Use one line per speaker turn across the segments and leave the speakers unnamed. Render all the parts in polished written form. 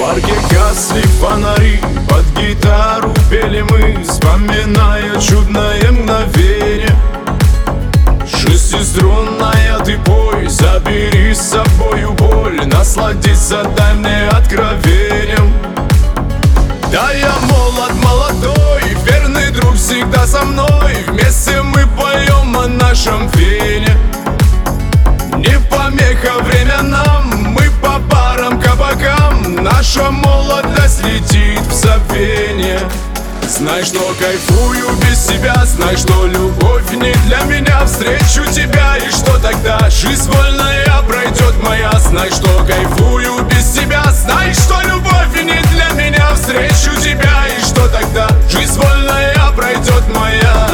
парке гасли фонари, под гитару пели мы, вспоминая чудное мгновение. Шестиструнная ты пой, забери с собою боль, насладиться дай мне откровением. Да, я молод, молодой, верный друг всегда со мной, вместе мы поем о нашем вене. Не помеха время нам, мы по барам, кабакам, наша молодость летит в забвение. Знай, что кайфую без тебя, знай, что любовь не для меня. Встречу тебя, и что тогда? Жизнь вольная пройдет моя. Знай, что кайфую без тебя, знай, что любовь не для меня. Встречу тебя, и что тогда? Жизнь вольная пройдет моя.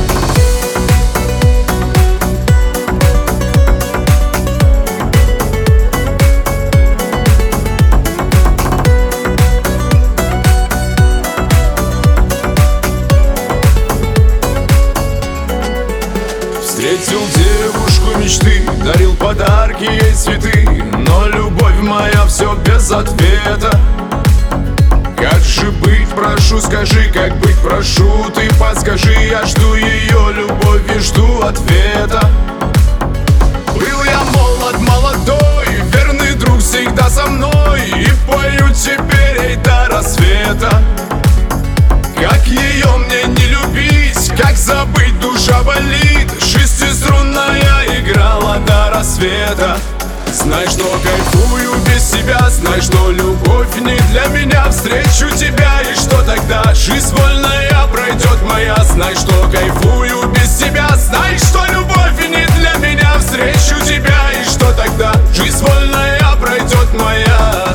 Встретил девушку мечты, дарил подарки ей цветы, но любовь моя все без ответа. Как же быть, прошу, скажи, как быть, прошу, ты подскажи. Я жду ее любовь и жду ответа. Был я молод, молодой, верный друг всегда со мной, и пою теперь ей до рассвета. Как ее мне не любить, как забыть, душа болит. Шестиструнная играла до рассвета. Знай, что кайфую без тебя, знай, что любовь не для меня. Встречу тебя, и что тогда? Жизнь вольная пройдет моя. Знай, что кайфую без тебя, знай, что любовь не для меня. Встречу тебя, и что тогда? Жизнь вольная пройдет моя.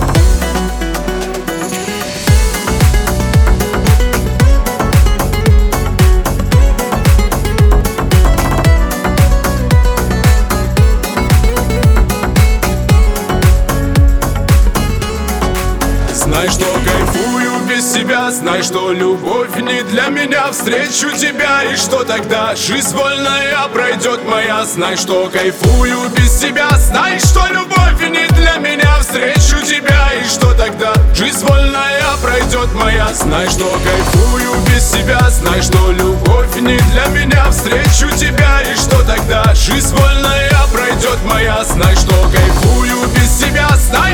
Знай, что кайфую без тебя, знай, что любовь не для меня. Встречу тебя, и что тогда? Жизнь вольная пройдет моя. Знай, что кайфую без тебя, знай, что любовь не для меня. Встречу тебя, и что тогда? Жизнь вольная пройдет моя. Знай, что кайфую без тебя, знай, что любовь не для меня. Встречу тебя, и что тогда? Жизнь вольная пройдет моя. Знай, что кайфую без тебя, знай,